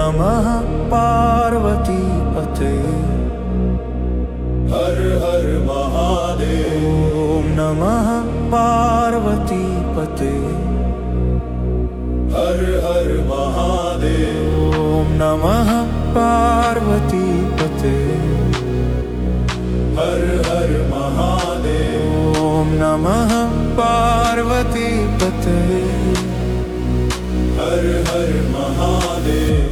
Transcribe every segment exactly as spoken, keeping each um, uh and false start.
नमः पार्वती पते। हर हर महादेव। ओम नमः पार्वती पते। हर हर महादेव। ओम नमः पार्वती पते। हर हर महादेव। ओम नमः पार्वती पते। हर हर महादेव।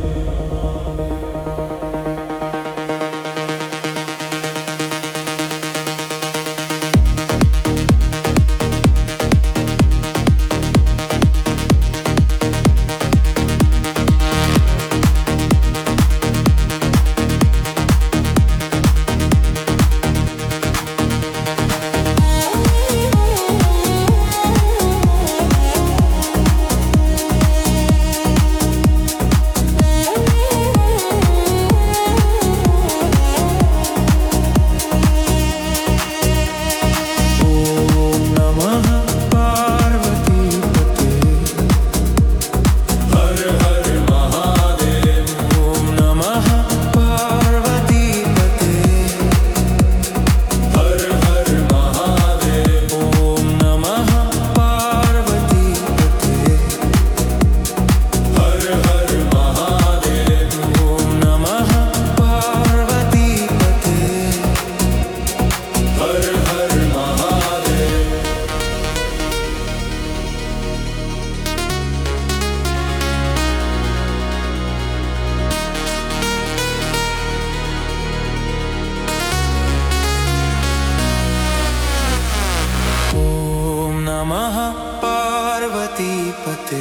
नमः पार्वती पते।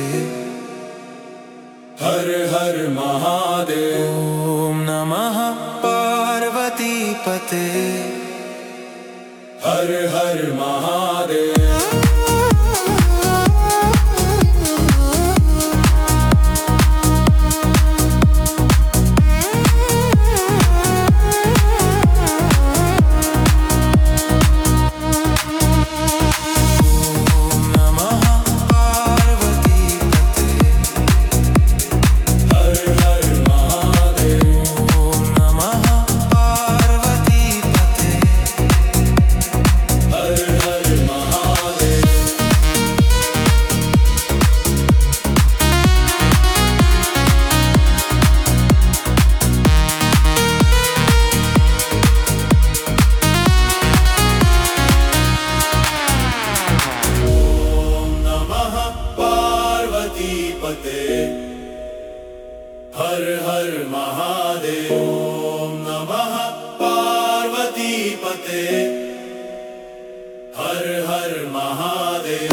हर हर महादेव। ओम नमः पार्वती पते। हर हर महादेव। हर हर महादेव। ओम नमः पार्वती पते। हर हर महादेव।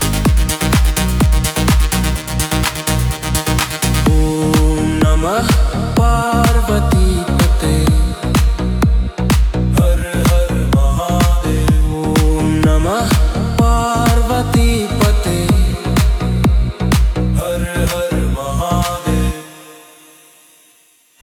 Namaha